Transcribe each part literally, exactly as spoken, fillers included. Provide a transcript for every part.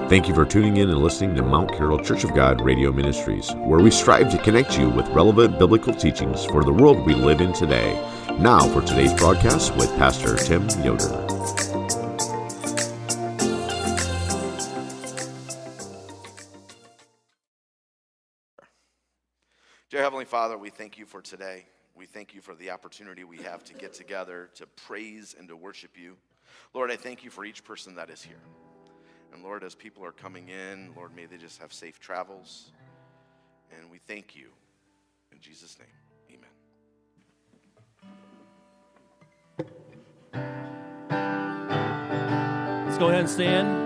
Thank you for tuning in and listening to Mount Carroll Church of God Radio Ministries, where we strive to connect you with relevant biblical teachings for the world we live in today. Now for today's broadcast with Pastor Tim Yoder. Dear Heavenly Father, we thank you for today. We thank you for the opportunity we have to get together to praise and to worship you. Lord, I thank you for each person that is here. And Lord, as people are coming in, Lord, may they just have safe travels. And we thank you. In Jesus' name, amen. Let's go ahead and stand.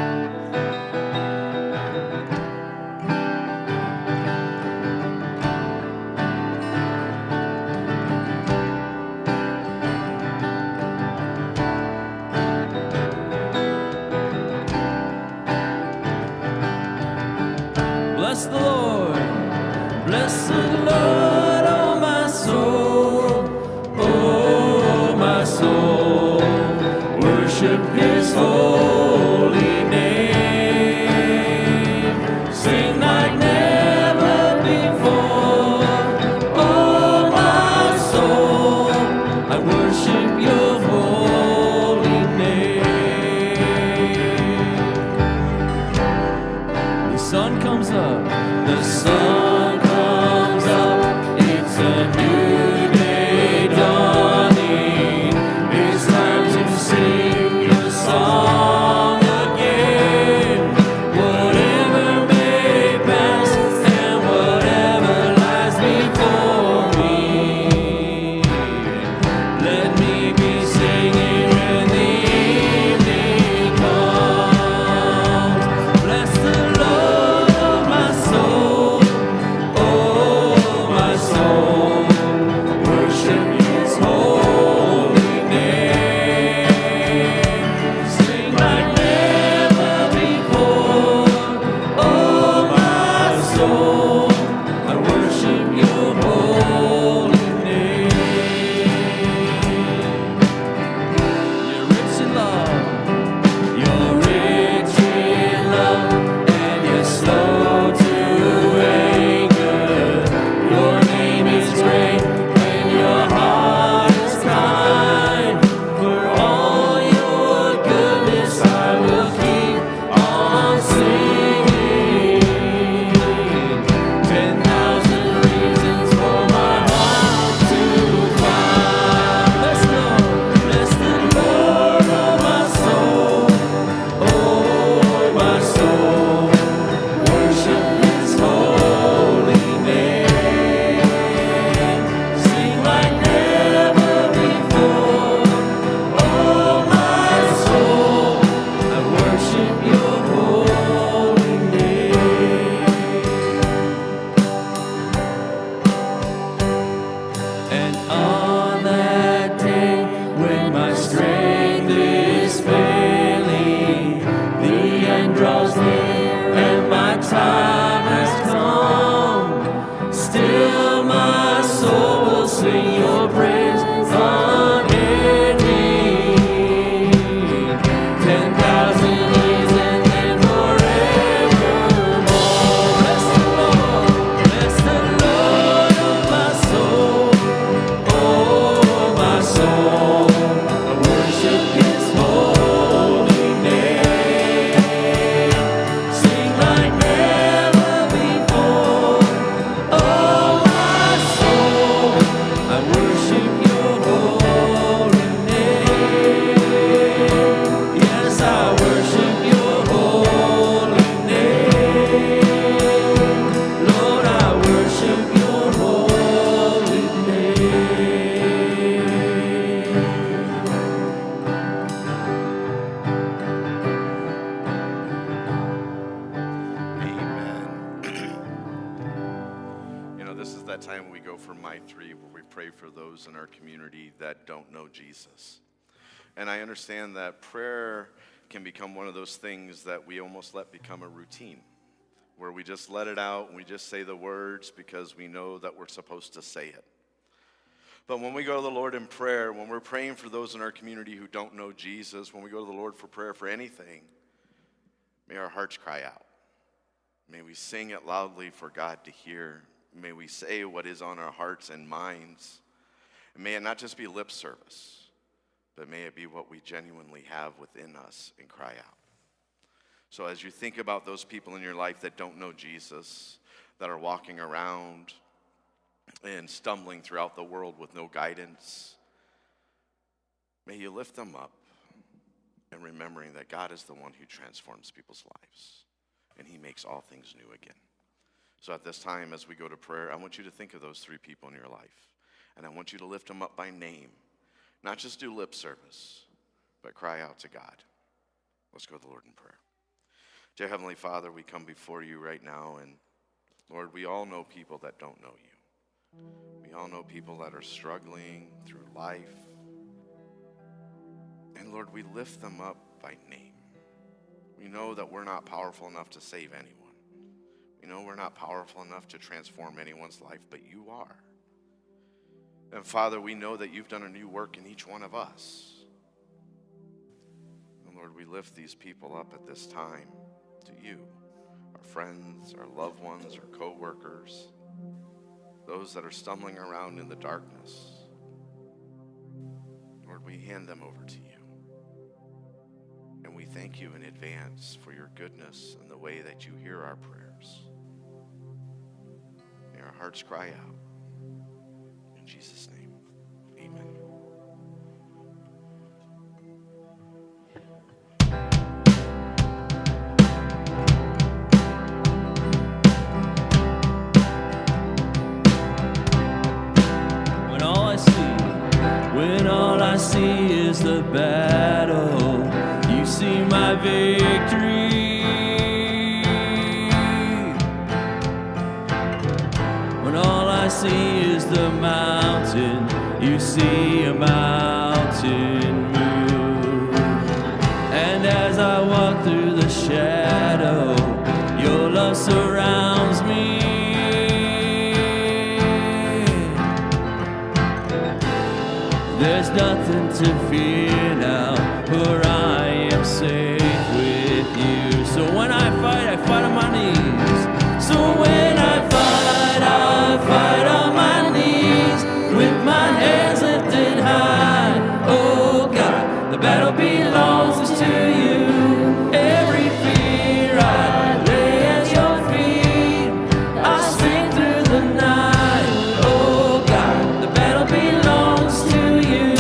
Bless the Lord, bless the Lord, oh my soul, oh my soul, worship His holy name, sing like never before, oh my soul, I worship Your holy name. The sun comes up. The sun comes up, it's a new day dawning. It's time to sing a song again. Whatever may pass and whatever lies before me, let me be singing when the evening comes. Bless the Lord, oh my soul. In our community that don't know Jesus. And I understand that prayer can become one of those things that we almost let become a routine, where we just let it out and we just say the words because we know that we're supposed to say it. But when we go to the Lord in prayer, when we're praying for those in our community who don't know Jesus, when we go to the Lord for prayer for anything, May our hearts cry out. May we sing it loudly for God to hear. May we say what is on our hearts and minds. And may it not just be lip service, but may it be what we genuinely have within us and cry out. So as you think about those people in your life that don't know Jesus, that are walking around and stumbling throughout the world with no guidance, may you lift them up and remembering that God is the one who transforms people's lives and he makes all things new again. So at this time, as we go to prayer, I want you to think of those three people in your life, and I want you to lift them up by name, not just do lip service, but cry out to God. Let's go to the Lord in prayer. Dear Heavenly Father, we come before you right now, and Lord, we all know people that don't know you. We all know people that are struggling through life. And Lord, we lift them up by name. We know that we're not powerful enough to save anyone. We know we're not powerful enough to transform anyone's life, but you are. And Father, we know that you've done a new work in each one of us. And Lord, we lift these people up at this time to you, our friends, our loved ones, our co-workers, those that are stumbling around in the darkness. Lord, we hand them over to you. And we thank you in advance for your goodness and the way that you hear our prayers. May our hearts cry out. In Jesus' name, amen. When all I see, when all I see is the battle, you see my victory. When all I see is the mountain, you see a mountain move. And as I walk through the shadow, your love surrounds me. There's nothing to fear now, for I am safe with you. So when I fight, I fight on my knees. So when I fight, I fight on my knees, with my hands lifted high. Oh God, the battle belongs to you. Every fear I lay at your feet, I sing through the night. Oh God, the battle belongs to you.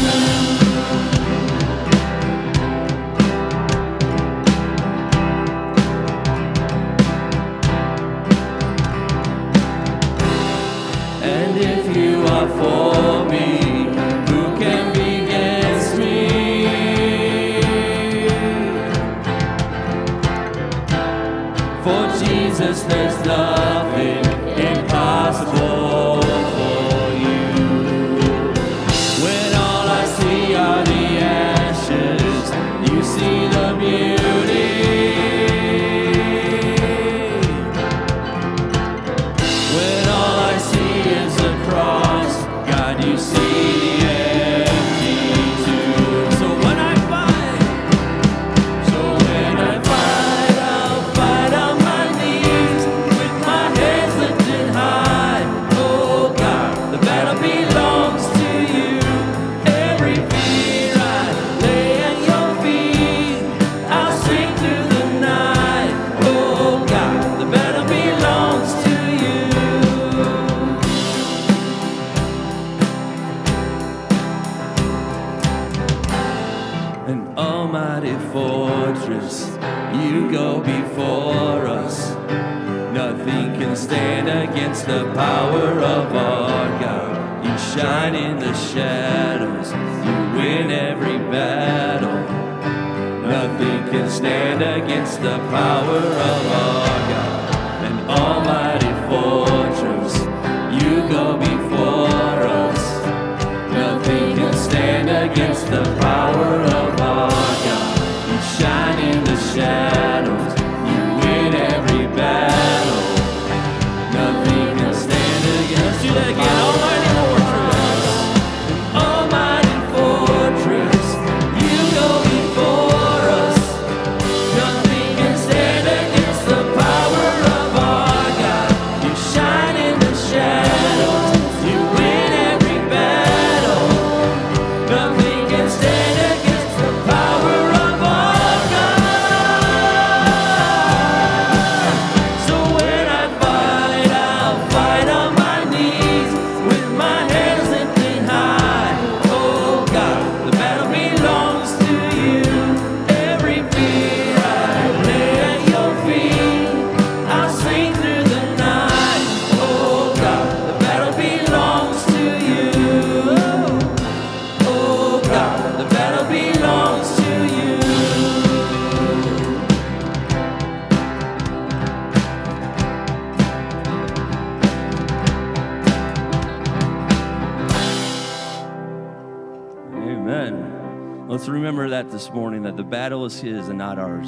And if you are for me, who can be against me? For Jesus, there's nothing impossible for you. When all I see are the ashes, you see the beauty. When all I see is a cross, God, you see the empty tomb. So when I fight, so when I fight, I'll fight on my knees, with my hands lifted high. Oh God, the battle belongs to you. Every fear I lay at your feet, I'll sing through the night. Oh God, the battle belongs to you. An almighty fortress, you go before us. Nothing can stand against the power of our God. You shine in the shadows, you win every battle. Nothing can stand against the power of our God. An almighty fortress, you go before us. Nothing can stand against the power of our God. You shine in the shadows, you win every battle. Nothing can stand against. Let's do that again. Almighty fortress, almighty fortress, you go before us. Nothing can stand remember that this morning, that the battle is His and not ours.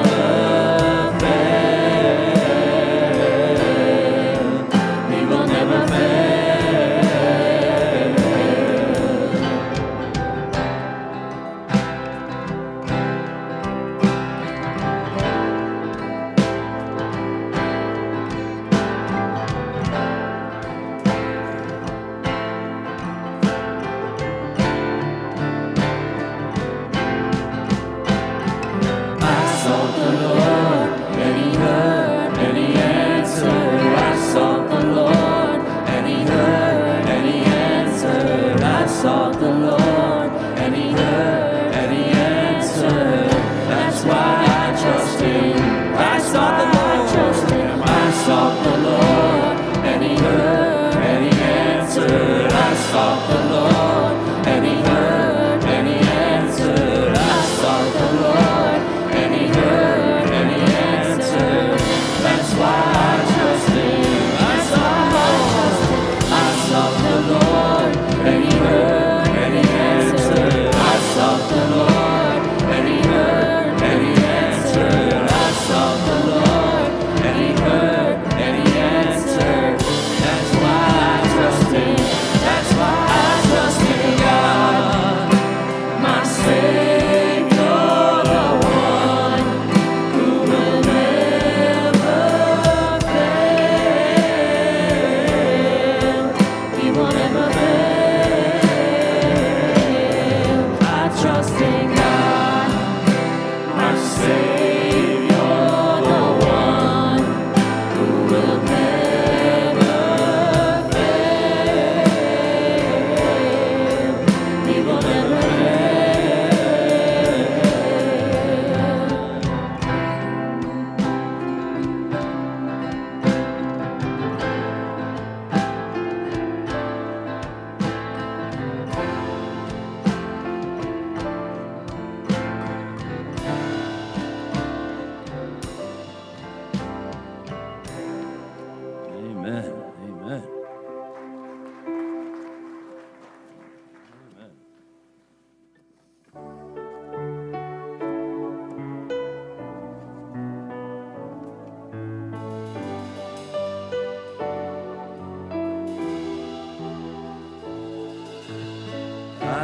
Never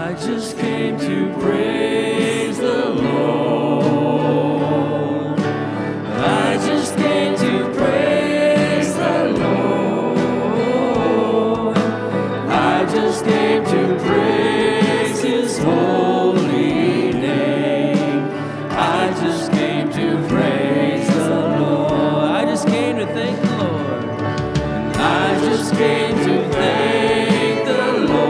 I just came to praise the Lord. I just came to praise the Lord. I just came to praise His holy name. I just came to praise the Lord. I just came to thank the Lord. And I just came to thank the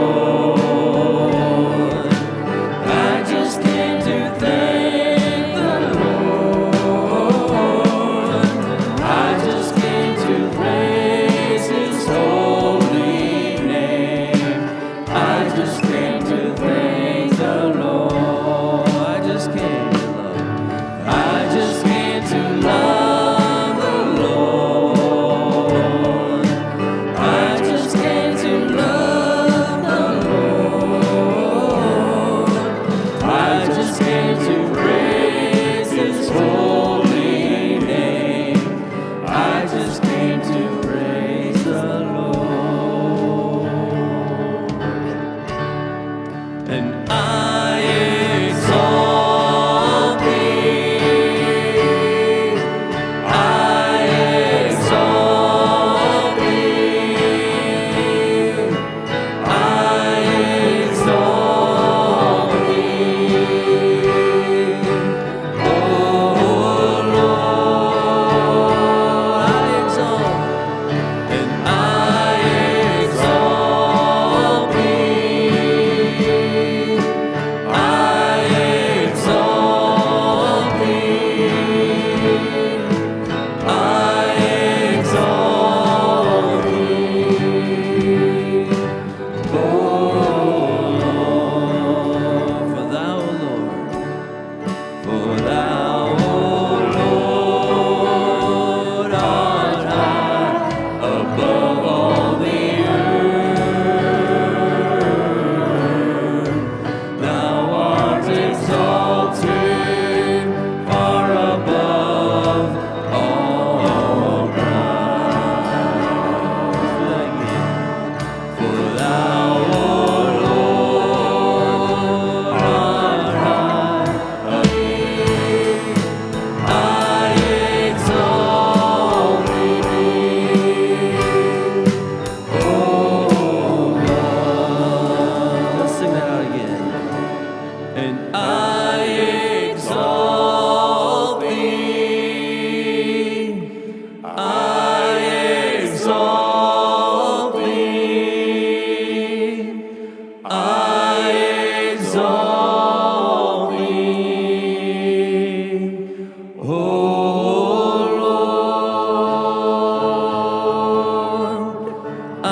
Lord. I just came to thank the Lord. I just came to praise His holy name. I just came to thank the Lord. I just came to love. I just came to love the Lord. I just came to love the Lord. I just came to praise His holy name. I just came to praise the Lord. And I exalt Thee. I exalt Thee. I exalt Thee. Oh Lord, I exalt. And I exalt Thee. I exalt Thee. I exalt Thee. Oh Lord, for Thou, O Lord, for Thou, O Lord, art high above all the earth. Thou art exalted far above all ground. For Thou, O Lord, art high above I exalt Thee. Oh Lord. Let's sing that out again. And I exalt Thee. I exalt Thee. I exalt Thee. Oh Lord, I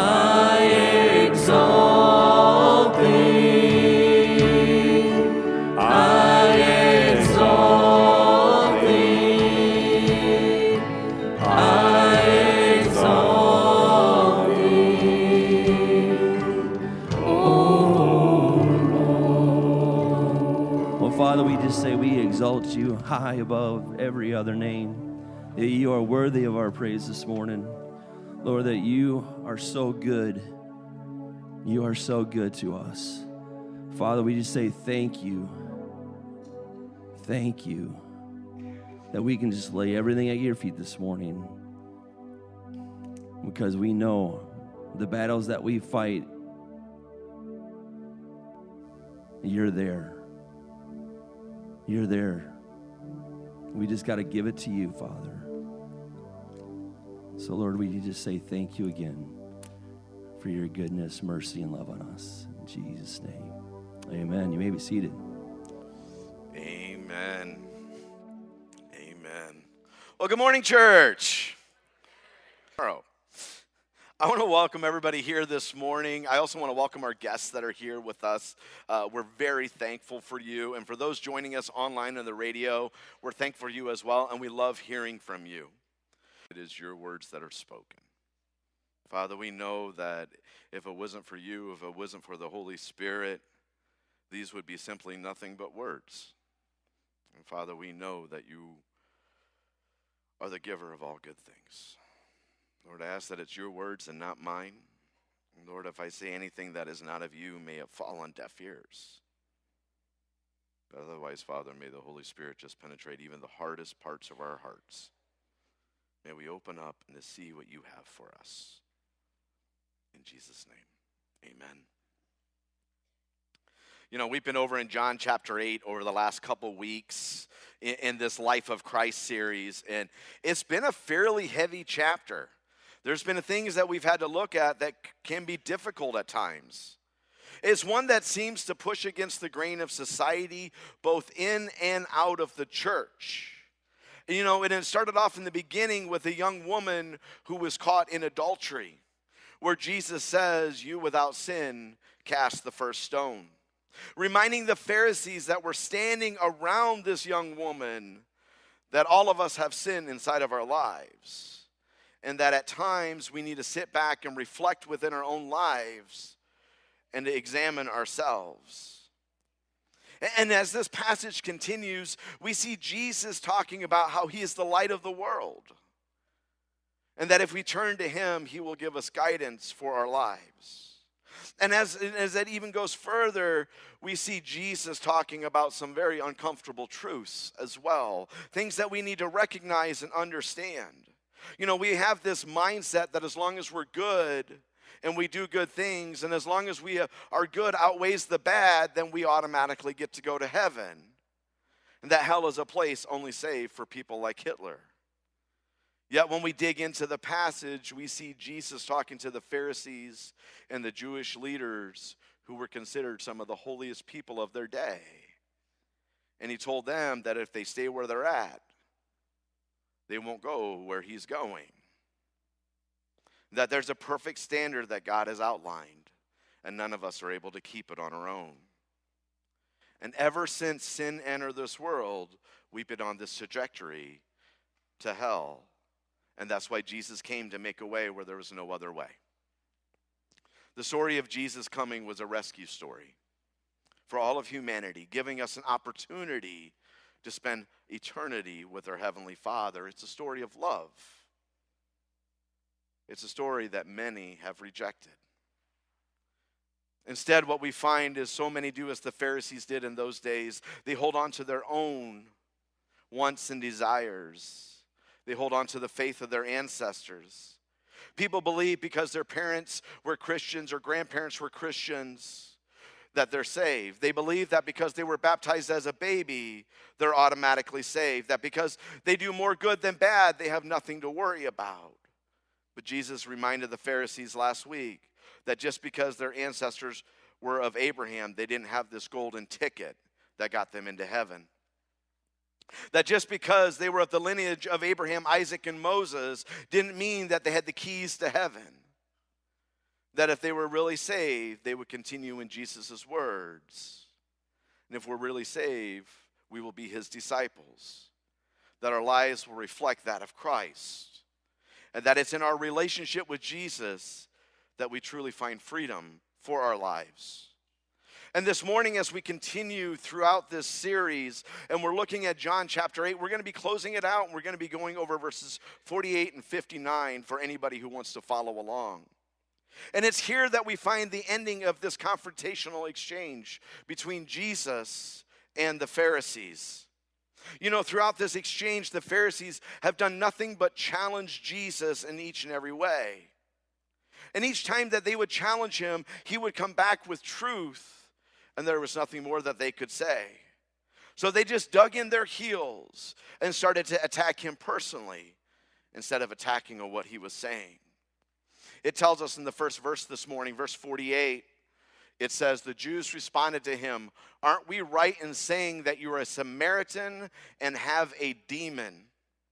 exalt Thee. I exalt Thee. I exalt Thee. Oh Lord. Well, Father, we just say we exalt You high above every other name. That You are worthy of our praise this morning. Lord, that You are so good. You are so good to us. Father, we just say thank You. Thank You that we can just lay everything at Your feet this morning, because we know the battles that we fight, You're there. You're there. We just got to give it to You, Father. So, Lord, we just say thank You again for Your goodness, mercy, and love on us. In Jesus' name, amen. You may be seated. Amen. Amen. Well, good morning, church. Tomorrow. I want to welcome everybody here this morning. I also want to welcome our guests that are here with us. Uh, we're very thankful for you. And for those joining us online on the radio, we're thankful for you as well. And we love hearing from you. It is Your words that are spoken. Father, we know that if it wasn't for You, if it wasn't for the Holy Spirit, these would be simply nothing but words. And Father, we know that You are the giver of all good things. Lord, I ask that it's Your words and not mine. And Lord, if I say anything that is not of You, may it fall on deaf ears. But otherwise, Father, may the Holy Spirit just penetrate even the hardest parts of our hearts. May we open up and to see what you have for us. In Jesus' name, amen. You know, we've been over in John chapter eight over the last couple weeks in, in this Life of Christ series, and it's been a fairly heavy chapter. There's been things that we've had to look at that can be difficult at times. It's one that seems to push against the grain of society, both in and out of the church. You know, and it started off in the beginning with a young woman who was caught in adultery, where Jesus says, "You without sin cast the first stone." Reminding the Pharisees that were standing around this young woman that all of us have sin inside of our lives, and that at times we need to sit back and reflect within our own lives and to examine ourselves. And as this passage continues, we see Jesus talking about how he is the light of the world, and that if we turn to him, he will give us guidance for our lives. And as, as that even goes further, we see Jesus talking about some very uncomfortable truths as well, things that we need to recognize and understand. You know, we have this mindset that as long as we're good and we do good things, and as long as we are good outweighs the bad, then we automatically get to go to heaven. And that hell is a place only saved for people like Hitler. Yet when we dig into the passage, we see Jesus talking to the Pharisees and the Jewish leaders who were considered some of the holiest people of their day. And he told them that if they stay where they're at, they won't go where he's going. That there's a perfect standard that God has outlined, and none of us are able to keep it on our own. And ever since sin entered this world, we've been on this trajectory to hell. And that's why Jesus came, to make a way where there was no other way. The story of Jesus coming was a rescue story for all of humanity, giving us an opportunity to spend eternity with our Heavenly Father. It's a story of love. It's a story that many have rejected. Instead, what we find is so many do as the Pharisees did in those days. They hold on to their own wants and desires. They hold on to the faith of their ancestors. People believe because their parents were Christians or grandparents were Christians that they're saved. They believe that because they were baptized as a baby, they're automatically saved. That because they do more good than bad, they have nothing to worry about. But Jesus reminded the Pharisees last week that just because their ancestors were of Abraham, they didn't have this golden ticket that got them into heaven. That just because they were of the lineage of Abraham, Isaac, and Moses didn't mean that they had the keys to heaven. That if they were really saved, they would continue in Jesus' words. And if we're really saved, we will be his disciples. That our lives will reflect that of Christ. And that it's in our relationship with Jesus that we truly find freedom for our lives. And this morning, as we continue throughout this series, and we're looking at John chapter eight, we're going to be closing it out, and we're going to be going over verses forty-eight and fifty-nine for anybody who wants to follow along. And it's here that we find the ending of this confrontational exchange between Jesus and the Pharisees. You know, throughout this exchange, the Pharisees have done nothing but challenge Jesus in each and every way. And each time that they would challenge him, he would come back with truth, and there was nothing more that they could say. So they just dug in their heels and started to attack him personally instead of attacking on what he was saying. It tells us in the first verse this morning, verse forty-eight, it says, the Jews responded to him, aren't we right in saying that you are a Samaritan and have a demon?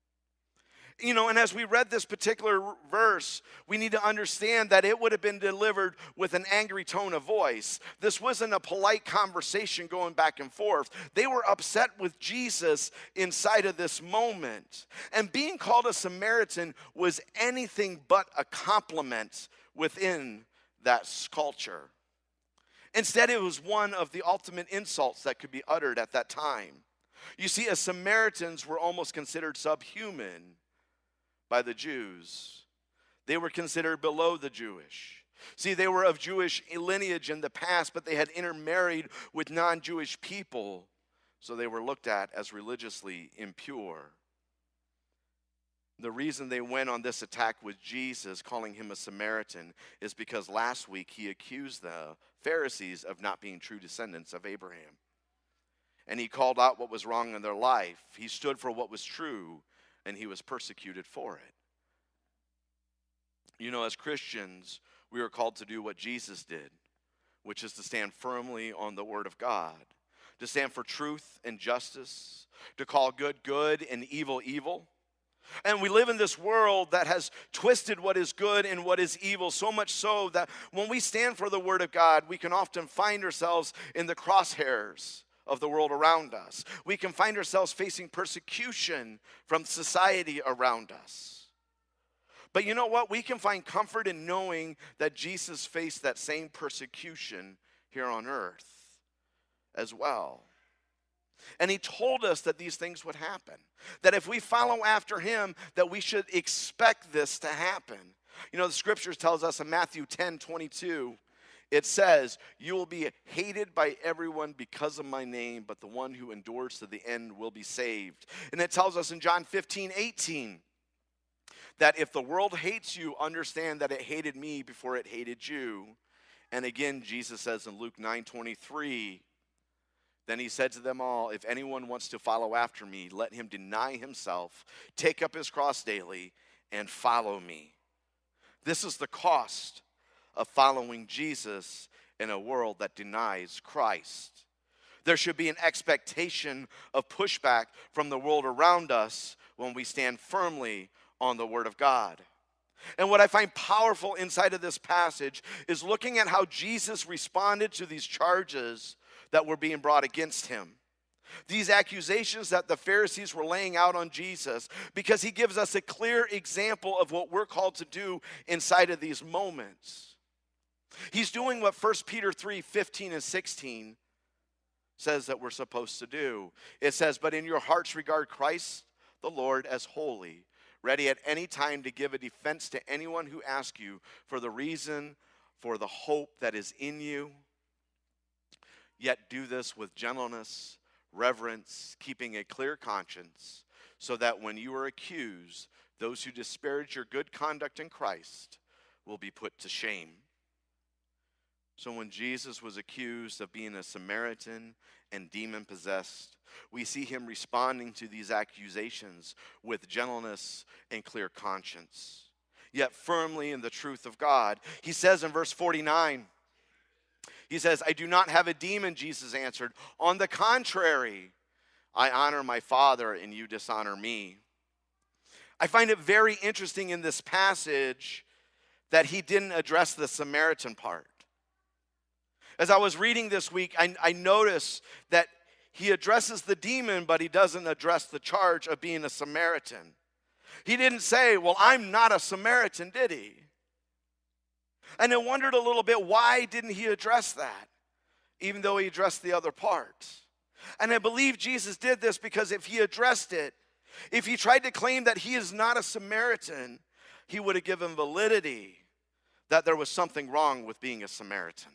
You know, and as we read this particular verse, we need to understand that it would have been delivered with an angry tone of voice. This wasn't a polite conversation going back and forth. They were upset with Jesus inside of this moment. And being called a Samaritan was anything but a compliment within that culture. Instead, it was one of the ultimate insults that could be uttered at that time. You see, as Samaritans were almost considered subhuman by the Jews. They were considered below the Jewish. See, they were of Jewish lineage in the past, but they had intermarried with non-Jewish people So they were looked at as religiously impure. The reason they went on this attack with Jesus, calling him a Samaritan, is because last week he accused the Pharisees of not being true descendants of Abraham. And he called out what was wrong in their life. He stood for what was true, and he was persecuted for it. You know, as Christians, we are called to do what Jesus did, which is to stand firmly on the Word of God, to stand for truth and justice, to call good good and evil evil. And we live in this world that has twisted what is good and what is evil, so much so that when we stand for the Word of God, we can often find ourselves in the crosshairs of the world around us. We can find ourselves facing persecution from society around us. But you know what? We can find comfort in knowing that Jesus faced that same persecution here on earth as well. And he told us that these things would happen. That if we follow after him, that we should expect this to happen. You know, the scriptures tells us in Matthew ten twenty-two, it says, you will be hated by everyone because of my name, but the one who endures to the end will be saved. And it tells us in John fifteen eighteen, that if the world hates you, understand that it hated me before it hated you. And again, Jesus says in Luke nine twenty-three, then he said to them all, if anyone wants to follow after me, let him deny himself, take up his cross daily, and follow me. This is the cost of following Jesus in a world that denies Christ. There should be an expectation of pushback from the world around us when we stand firmly on the Word of God. And what I find powerful inside of this passage is looking at how Jesus responded to these charges that were being brought against him. These accusations that the Pharisees were laying out on Jesus, because he gives us a clear example of what we're called to do inside of these moments. He's doing what First Peter three fifteen and sixteen says that we're supposed to do. It says, but in your hearts regard Christ the Lord as holy, ready at any time to give a defense to anyone who asks you for the reason for the hope that is in you. Yet do this with gentleness, reverence, keeping a clear conscience, so that when you are accused, those who disparage your good conduct in Christ will be put to shame. So when Jesus was accused of being a Samaritan and demon-possessed, we see him responding to these accusations with gentleness and clear conscience, yet firmly in the truth of God. He says in verse forty-nine, he says, I do not have a demon, Jesus answered. On the contrary, I honor my Father and you dishonor me. I find it very interesting in this passage that he didn't address the Samaritan part. As I was reading this week, I, I noticed that he addresses the demon, but he doesn't address the charge of being a Samaritan. He didn't say, well, I'm not a Samaritan, did he? And I wondered a little bit, why didn't he address that, even though he addressed the other part? And I believe Jesus did this because if he addressed it, if he tried to claim that he is not a Samaritan, he would have given validity that there was something wrong with being a Samaritan.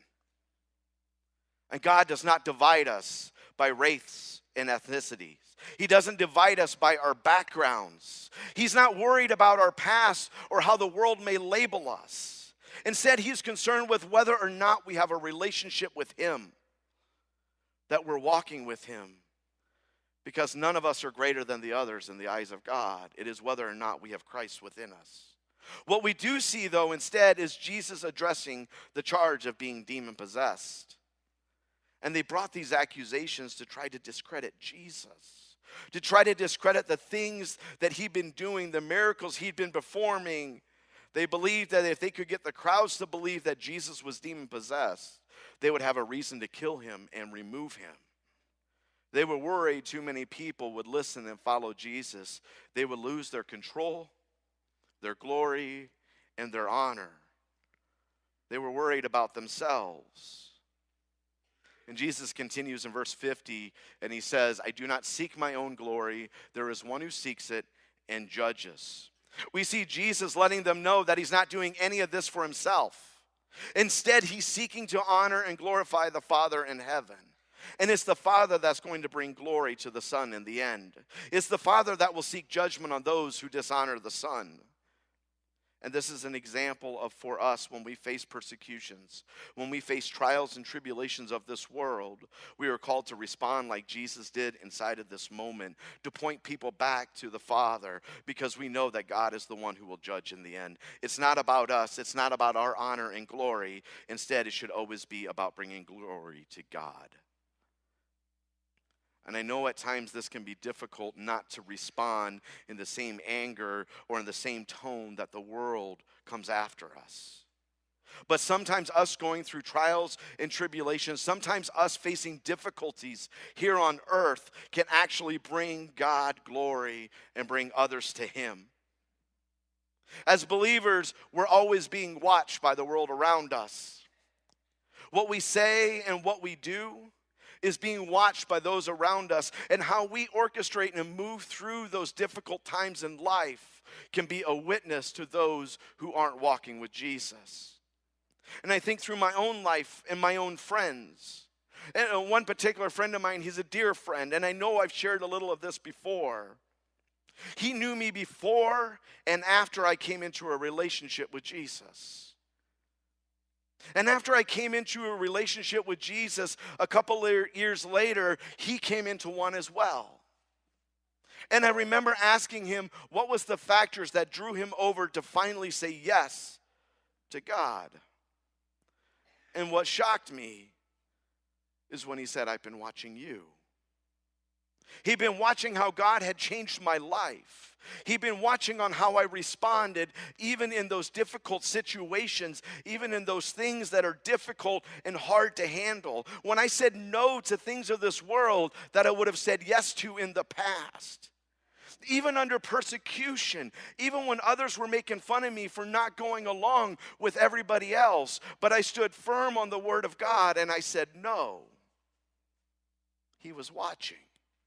And God does not divide us by race and ethnicities. He doesn't divide us by our backgrounds. He's not worried about our past or how the world may label us. Instead, he's concerned with whether or not we have a relationship with him, that we're walking with him. Because none of us are greater than the others in the eyes of God. It is whether or not we have Christ within us. What we do see, though, instead, is Jesus addressing the charge of being demon-possessed. And they brought these accusations to try to discredit Jesus, to try to discredit the things that he'd been doing, the miracles he'd been performing. They believed that if they could get the crowds to believe that Jesus was demon-possessed, they would have a reason to kill him and remove him. They were worried too many people would listen and follow Jesus. They would lose their control, their glory, and their honor. They were worried about themselves. And Jesus continues in verse fifty, and he says, I do not seek my own glory. There is one who seeks it and judges. We see Jesus letting them know that he's not doing any of this for himself. Instead, he's seeking to honor and glorify the Father in heaven. And it's the Father that's going to bring glory to the Son in the end. It's the Father that will seek judgment on those who dishonor the Son. And this is an example of for us when we face persecutions, when we face trials and tribulations of this world, we are called to respond like Jesus did inside of this moment, to point people back to the Father, because we know that God is the one who will judge in the end. It's not about us. It's not about our honor and glory. Instead, it should always be about bringing glory to God. And I know at times this can be difficult not to respond in the same anger or in the same tone that the world comes after us. But sometimes us going through trials and tribulations, sometimes us facing difficulties here on earth can actually bring God glory and bring others to Him. As believers, we're always being watched by the world around us. What we say and what we do is being watched by those around us, and how we orchestrate and move through those difficult times in life can be a witness to those who aren't walking with Jesus. And I think through my own life and my own friends, and one particular friend of mine, he's a dear friend, and I know I've shared a little of this before. He knew me before and after I came into a relationship with Jesus. And after I came into a relationship with Jesus, a couple of years later, he came into one as well. And I remember asking him what was the factors that drew him over to finally say yes to God. And what shocked me is when he said, I've been watching you. He'd been watching how God had changed my life. He'd been watching on how I responded, even in those difficult situations, even in those things that are difficult and hard to handle. When I said no to things of this world that I would have said yes to in the past. Even under persecution, even when others were making fun of me for not going along with everybody else, but I stood firm on the word of God and I said no. He was watching.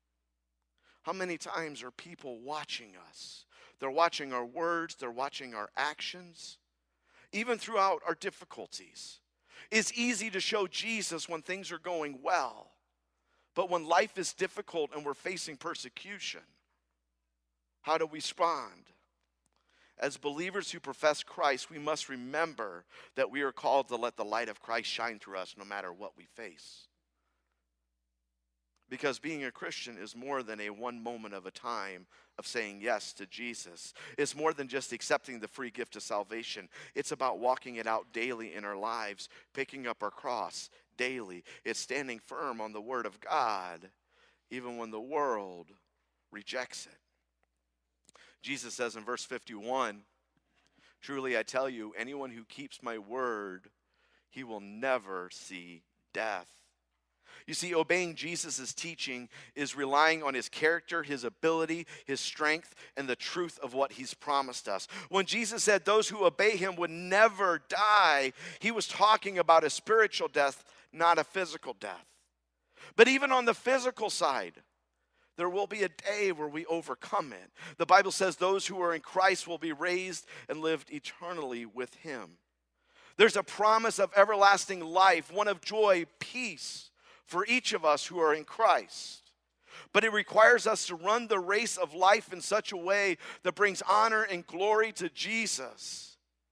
How many times are people watching us? They're watching our words, they're watching our actions, even throughout our difficulties. It's easy to show Jesus when things are going well, but when life is difficult and we're facing persecution, how do we respond? As believers who profess Christ, we must remember that we are called to let the light of Christ shine through us no matter what we face. Because being a Christian is more than a one moment of a time of saying yes to Jesus. It's more than just accepting the free gift of salvation. It's about walking it out daily in our lives, picking up our cross daily. It's standing firm on the word of God, even when the world rejects it. Jesus says in verse fifty-one, truly I tell you, anyone who keeps my word, he will never see death. You see, obeying Jesus' teaching is relying on his character, his ability, his strength, and the truth of what he's promised us. When Jesus said those who obey him would never die, he was talking about a spiritual death, not a physical death. But even on the physical side, there will be a day where we overcome it. The Bible says those who are in Christ will be raised and lived eternally with him. There's a promise of everlasting life, one of joy, peace, for each of us who are in Christ. But it requires us to run the race of life in such a way that brings honor and glory to Jesus.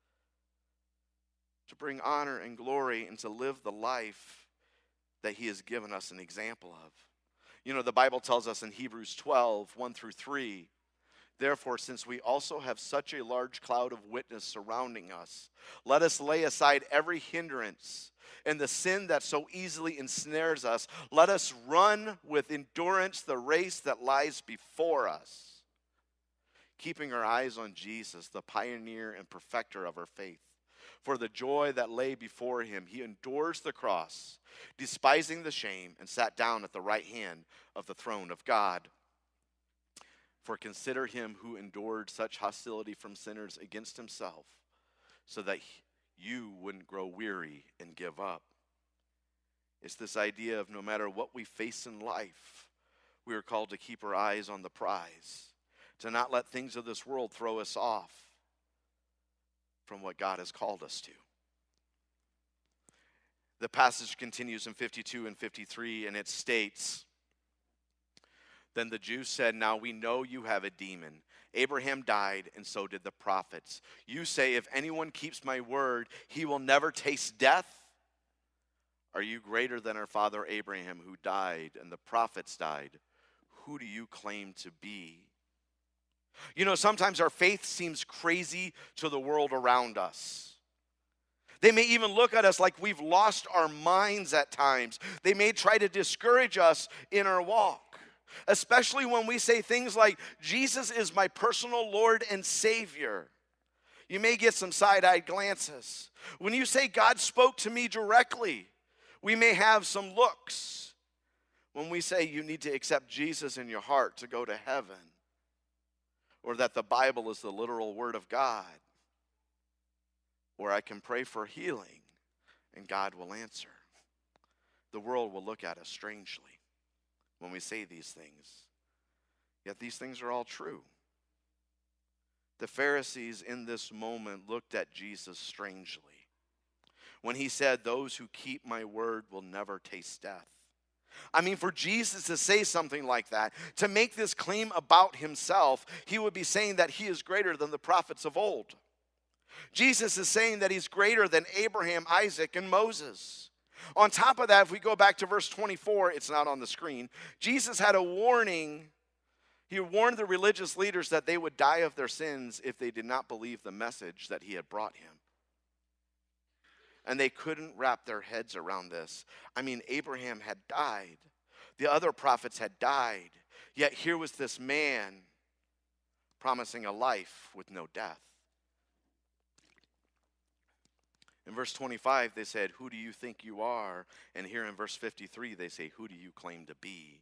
To bring honor and glory and to live the life that he has given us an example of. You know, the Bible tells us in Hebrews twelve, one through three, therefore, since we also have such a large cloud of witness surrounding us, let us lay aside every hindrance and the sin that so easily ensnares us. Let us run with endurance the race that lies before us, keeping our eyes on Jesus, the pioneer and perfecter of our faith. For the joy that lay before him, he endures the cross, despising the shame, and sat down at the right hand of the throne of God. For consider him who endured such hostility from sinners against himself, so that you wouldn't grow weary and give up. It's this idea of no matter what we face in life, we are called to keep our eyes on the prize, to not let things of this world throw us off from what God has called us to. The passage continues in fifty-two and fifty-three, and it states, "Then the Jews said, 'Now we know you have a demon. Abraham died, and so did the prophets. You say, if anyone keeps my word, he will never taste death. Are you greater than our father Abraham, who died, and the prophets died? Who do you claim to be?'" You know, sometimes our faith seems crazy to the world around us. They may even look at us like we've lost our minds at times. They may try to discourage us in our walk, especially when we say things like, "Jesus is my personal Lord and Savior." You may get some side-eyed glances. When you say, "God spoke to me directly," we may have some looks. When we say you need to accept Jesus in your heart to go to heaven, or that the Bible is the literal word of God, or I can pray for healing and God will answer, the world will look at us strangely when we say these things. Yet these things are all true. The Pharisees in this moment looked at Jesus strangely when he said, "Those who keep my word will never taste death." I mean, for Jesus to say something like that, to make this claim about himself, he would be saying that he is greater than the prophets of old. Jesus is saying that he's greater than Abraham, Isaac, and Moses. On top of that, if we go back to verse twenty-four, it's not on the screen, Jesus had a warning. He warned the religious leaders that they would die of their sins if they did not believe the message that he had brought him. And they couldn't wrap their heads around this. I mean, Abraham had died. The other prophets had died. Yet here was this man promising a life with no death. In verse twenty-five, they said, "Who do you think you are?" And here in verse fifty-three, they say, "Who do you claim to be?"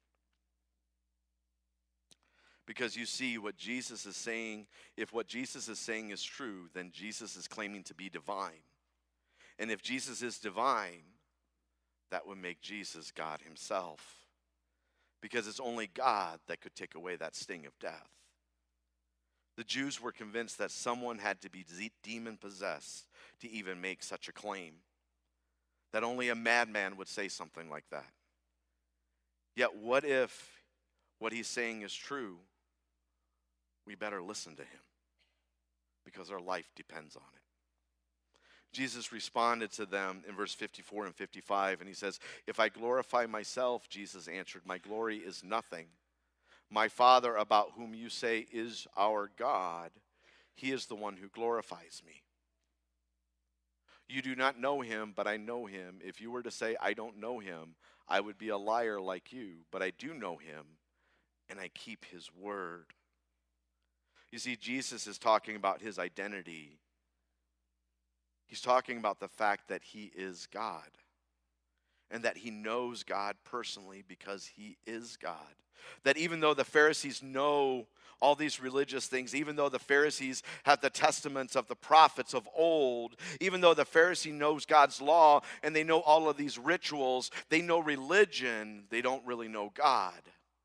Because you see what Jesus is saying, if what Jesus is saying is true, then Jesus is claiming to be divine. And if Jesus is divine, that would make Jesus God himself. Because it's only God that could take away that sting of death. The Jews were convinced that someone had to be demon-possessed to even make such a claim. That only a madman would say something like that. Yet what if what he's saying is true? We better listen to him, because our life depends on it. Jesus responded to them in verse fifty-four and fifty-five, and he says, "If I glorify myself," Jesus answered, "my glory is nothing. My Father, about whom you say is our God, he is the one who glorifies me. You do not know him, but I know him. If you were to say, 'I don't know him,' I would be a liar like you, but I do know him, and I keep his word." You see, Jesus is talking about his identity. He's talking about the fact that he is God, and that he knows God personally because he is God. That even though the Pharisees know all these religious things, even though the Pharisees have the testaments of the prophets of old, even though the Pharisee knows God's law and they know all of these rituals, they know religion, they don't really know God.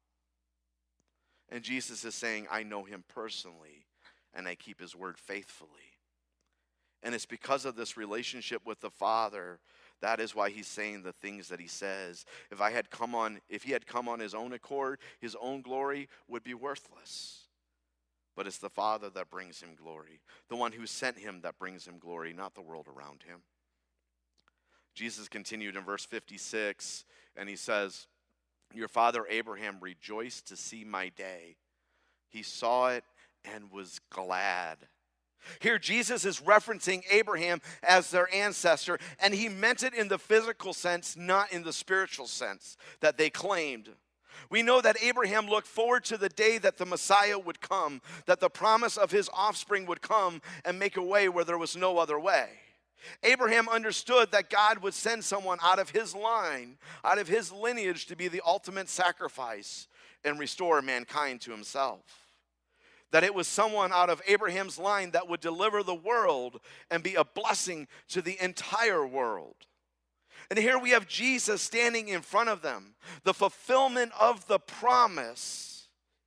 And Jesus is saying, "I know him personally, and I keep his word faithfully." And it's because of this relationship with the Father, that is why he's saying the things that he says. If I had come on, if he had come on his own accord, his own glory would be worthless. But it's the Father that brings him glory, the one who sent him that brings him glory, not the world around him. Jesus continued in verse fifty-six, and he says, "Your father Abraham rejoiced to see my day. He saw it and was glad." Here Jesus is referencing Abraham as their ancestor, and he meant it in the physical sense, not in the spiritual sense that they claimed. We know that Abraham looked forward to the day that the Messiah would come, that the promise of his offspring would come and make a way where there was no other way. Abraham understood that God would send someone out of his line, out of his lineage, to be the ultimate sacrifice and restore mankind to himself. That it was someone out of Abraham's line that would deliver the world and be a blessing to the entire world. And here we have Jesus standing in front of them, the fulfillment of the promise.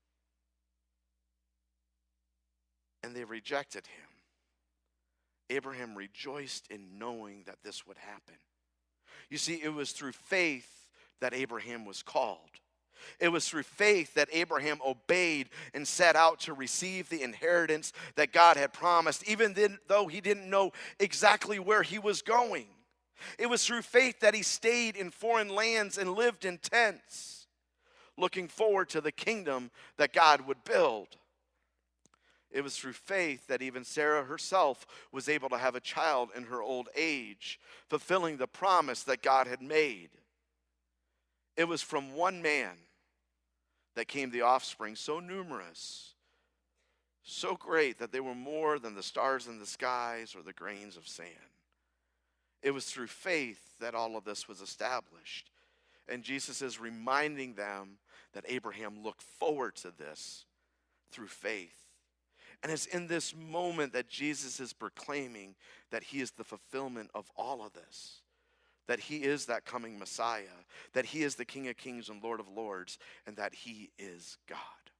And they rejected him. Abraham rejoiced in knowing that this would happen. You see, it was through faith that Abraham was called. It was through faith that Abraham obeyed and set out to receive the inheritance that God had promised, even then, though he didn't know exactly where he was going. It was through faith that he stayed in foreign lands and lived in tents, looking forward to the kingdom that God would build. It was through faith that even Sarah herself was able to have a child in her old age, fulfilling the promise that God had made. It was from one man that came the offspring so numerous, so great that they were more than the stars in the skies or the grains of sand. It was through faith that all of this was established. And Jesus is reminding them that Abraham looked forward to this through faith. And it's in this moment that Jesus is proclaiming that he is the fulfillment of all of this, that he is that coming Messiah, that he is the King of Kings and Lord of Lords, and that he is God.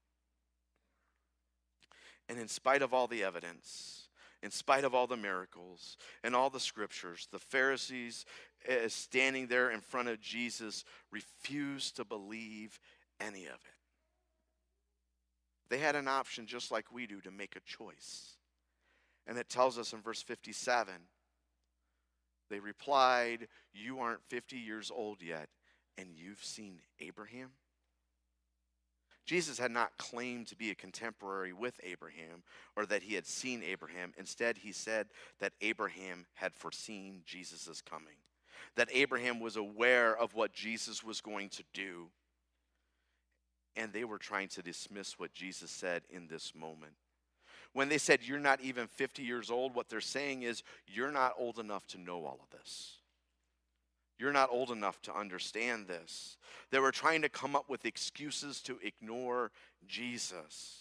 And in spite of all the evidence, in spite of all the miracles and all the scriptures, the Pharisees uh, standing there in front of Jesus refused to believe any of it. They had an option just like we do to make a choice. And it tells us in verse fifty-seven, they replied, "You aren't fifty years old yet, and you've seen Abraham?" Jesus had not claimed to be a contemporary with Abraham or that he had seen Abraham. Instead, he said that Abraham had foreseen Jesus' coming, that Abraham was aware of what Jesus was going to do. And they were trying to dismiss what Jesus said in this moment. When they said, "You're not even fifty years old," what they're saying is, you're not old enough to know all of this. You're not old enough to understand this. They were trying to come up with excuses to ignore Jesus.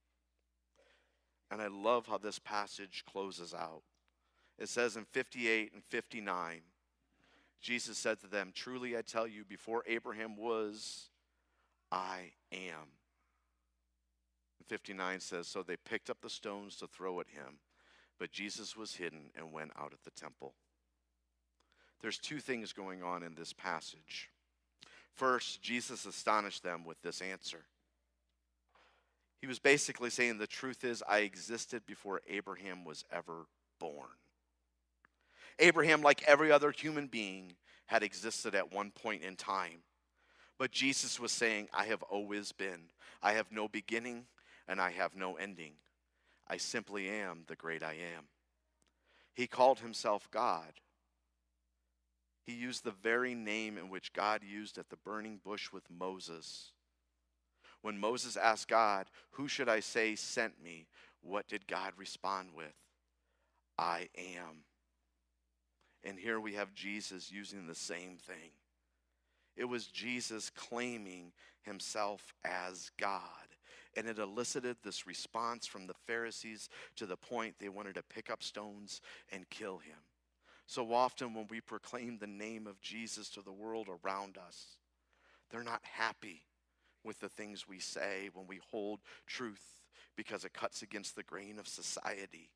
And I love how this passage closes out. It says in fifty-eight and fifty-nine, Jesus said to them, "Truly I tell you, before Abraham was, I am." fifty-nine says, "So they picked up the stones to throw at him, but Jesus was hidden and went out of the temple." There's two things going on in this passage. First, Jesus astonished them with this answer. He was basically saying, the truth is, I existed before Abraham was ever born. Abraham, like every other human being, had existed at one point in time. But Jesus was saying, I have always been. I have no beginning and I have no ending. I simply am the great I am. He called himself God. He used the very name in which God used at the burning bush with Moses. When Moses asked God, "Who should I say sent me?" what did God respond with? I am. And here we have Jesus using the same thing. It was Jesus claiming himself as God. And it elicited this response from the Pharisees to the point they wanted to pick up stones and kill him. So often when we proclaim the name of Jesus to the world around us, they're not happy with the things we say when we hold truth because it cuts against the grain of society.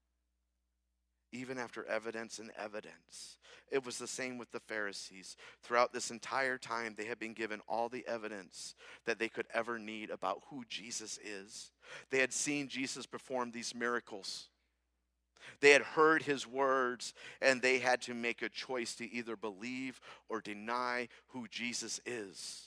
Even after evidence and evidence. It was the same with the Pharisees. Throughout this entire time, they had been given all the evidence that they could ever need about who Jesus is. They had seen Jesus perform these miracles. They had heard his words, and they had to make a choice to either believe or deny who Jesus is.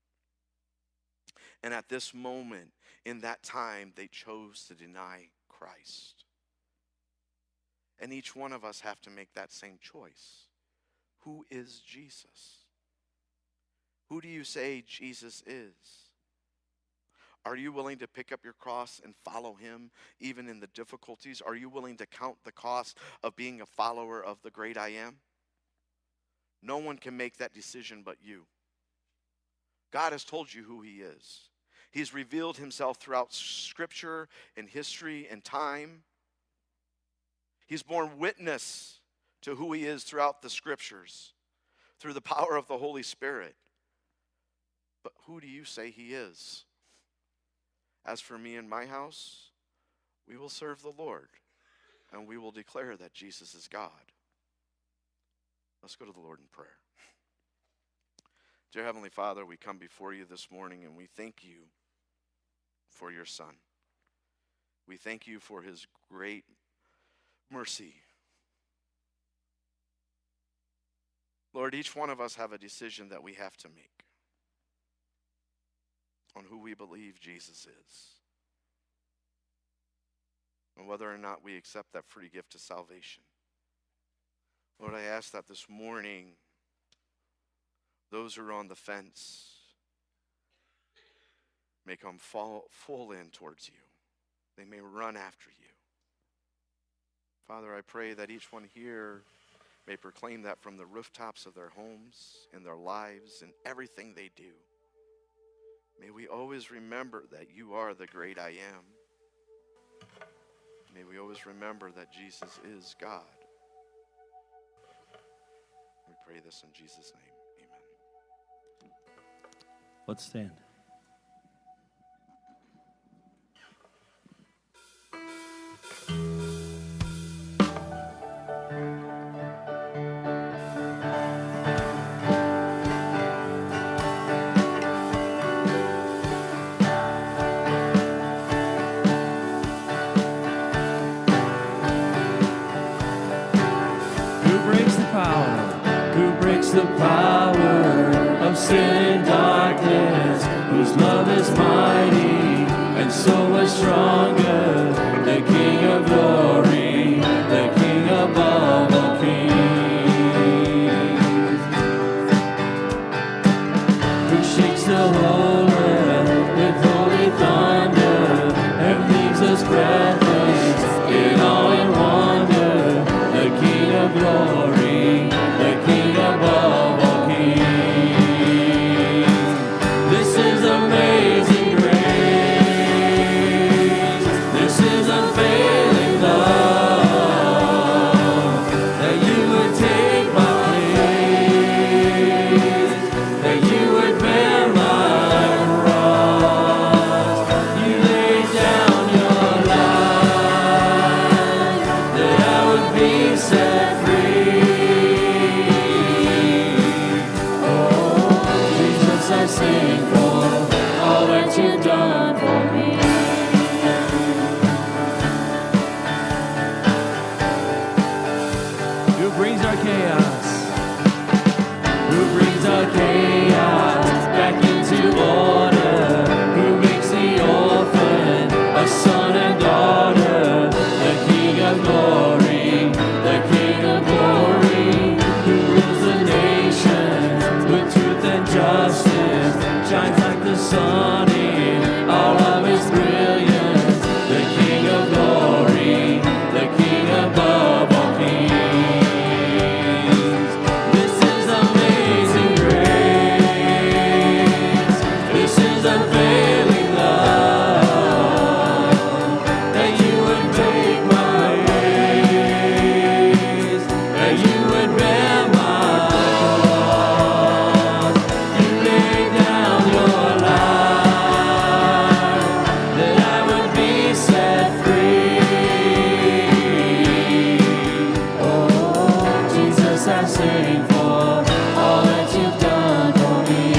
And at this moment, in that time, they chose to deny Christ. And each one of us have to make that same choice. Who is Jesus? Who do you say Jesus is? Are you willing to pick up your cross and follow him even in the difficulties? Are you willing to count the cost of being a follower of the great I am? No one can make that decision but you. God has told you who he is. He's revealed himself throughout Scripture and history and time. He's borne witness to who he is throughout the Scriptures, through the power of the Holy Spirit. But who do you say he is? As for me and my house, we will serve the Lord, and we will declare that Jesus is God. Let's go to the Lord in prayer. Dear Heavenly Father, we come before you this morning and we thank you for your Son. We thank you for his great mercy. Lord, each one of us have a decision that we have to make on who we believe Jesus is and whether or not we accept that free gift of salvation. Lord, I ask that this morning, those who are on the fence may come fall, full in towards you. They may run after you. Father, I pray that each one here may proclaim that from the rooftops of their homes, in their lives, in everything they do. May we always remember that you are the great I am. May we always remember that Jesus is God. We pray this in Jesus' name. Amen. Let's stand. The power of sin and darkness, whose love is mighty and so much stronger, the King of glory, the King above all kings, who shakes the whole earth with holy thunder and leaves us breathless in awe and wonder, the King of glory, the King above all kings. This is amazing grace. This is unfailing love, that you would take my place, that you would bear my cross. You laid down your life, that I would be set free. I sing for all that you've done for me. Who brings our chaos? Who brings our chaos back into order? Who makes the orphan a son and daughter? The King of glory, the King of glory, who rules the nations with truth and justice. Shines like the sun in all of his brilliance, the King of glory, the King above all kings. This is amazing grace. This is unfailing love, that you would take my place, that you would bear my cross. You laid down your life, that I would be set free. Oh, Jesus, I sing for all that you've done for me.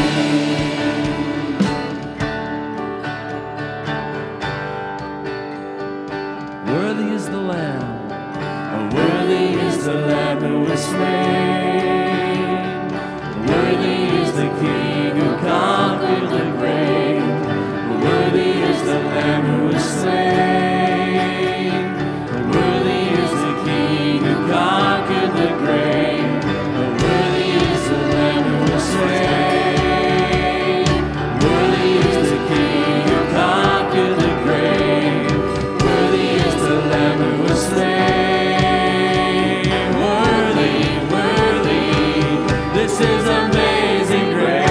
Worthy is the Lamb, oh, worthy is the Lamb who was slain. Worthy is the King who conquered the grave. Worthy is the Lamb who was slain. Worthy is the King who conquered the grave. Worthy is the Lamb who was slain. Worthy is the King who conquered the grave. Worthy is the Lamb who was slain. Worthy, worthy, this is amazing grace.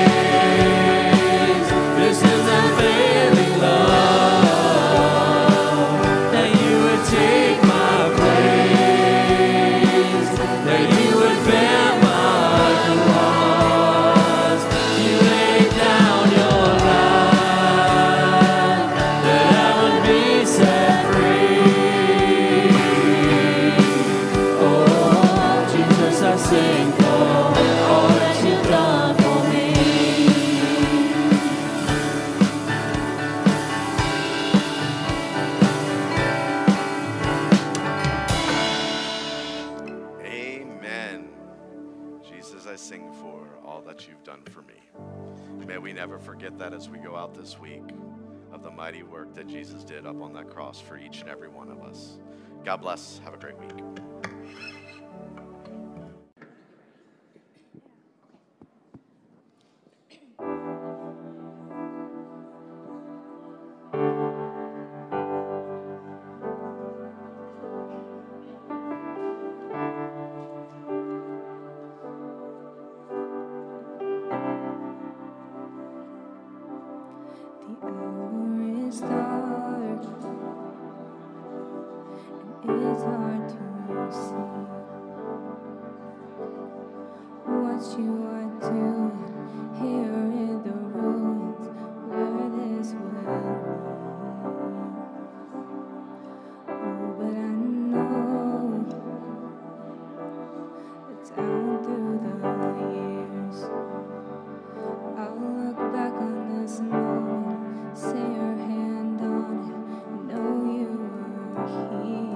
This is unfailing love, that you would take my place, that you would bear my cross. You laid down your life, that I would be set free. Oh, Jesus, I sing I sing for all that you've done for me. May we never forget that as we go out this week of the mighty work that Jesus did up on that cross for each and every one of us. God bless. Have a great week. It's hard to see what you are doing here in the ruins where this will lead. Oh, but I know that down through the years, I'll look back on this moment, say your hand on it, know you were here.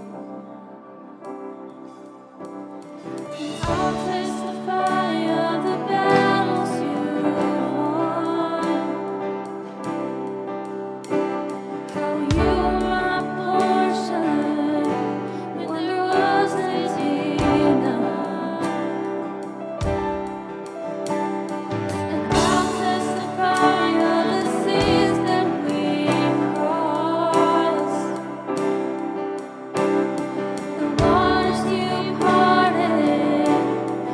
I'll testify of the battles you won, how you were my portion when there wasn't enough, and I'll testify of the seas that we crossed, the waters you parted.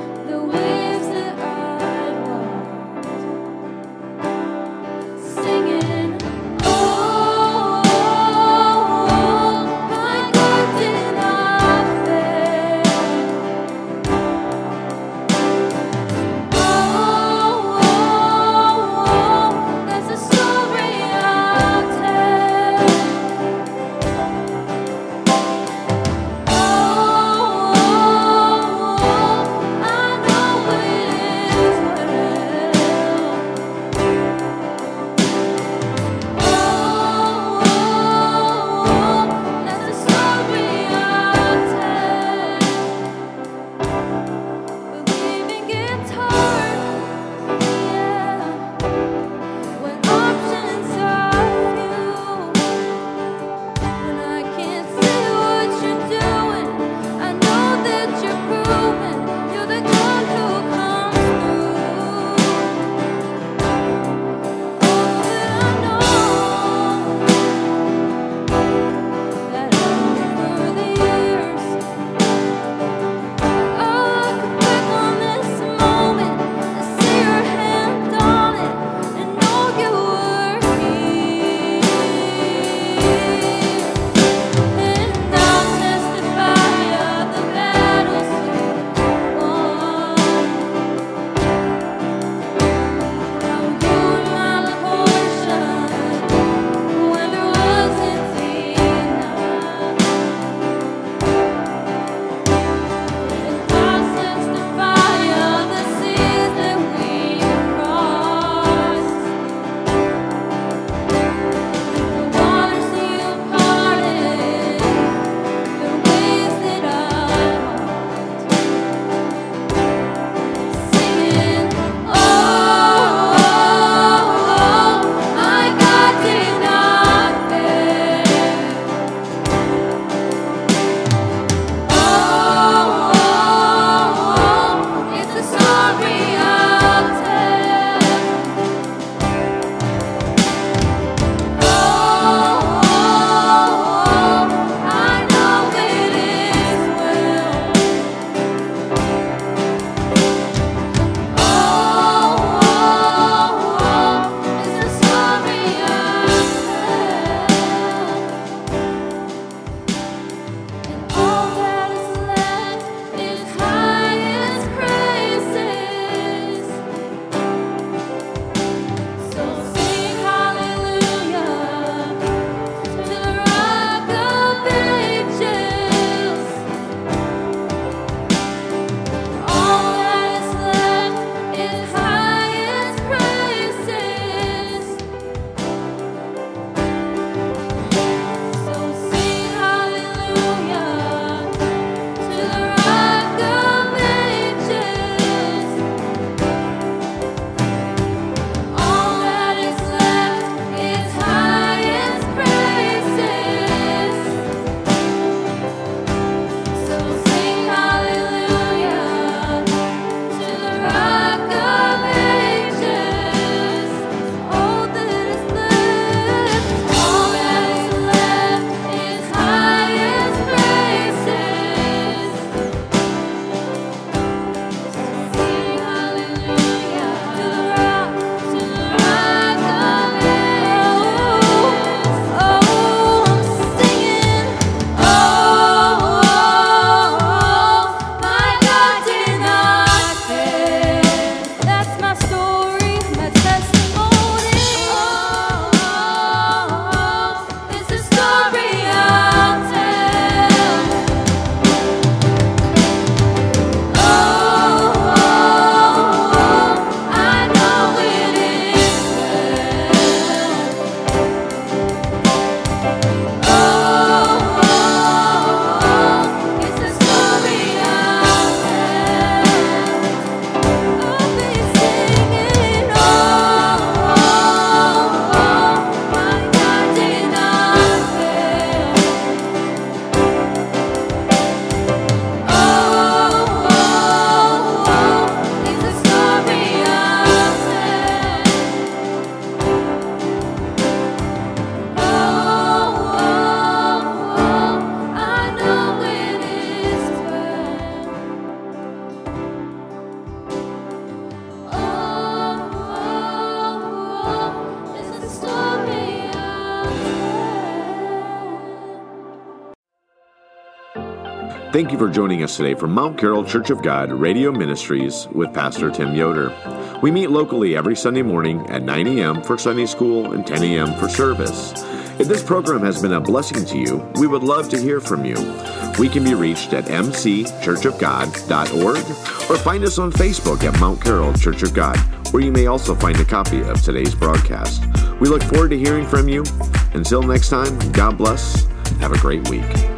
Thank you for joining us today from Mount Carroll Church of God Radio Ministries with Pastor Tim Yoder. We meet locally every Sunday morning at nine a.m. for Sunday school and ten a.m. for service. If this program has been a blessing to you, we would love to hear from you. We can be reached at m c church of god dot org or find us on Facebook at Mount Carroll Church of God, where you may also find a copy of today's broadcast. We look forward to hearing from you. Until next time, God bless. Have a great week.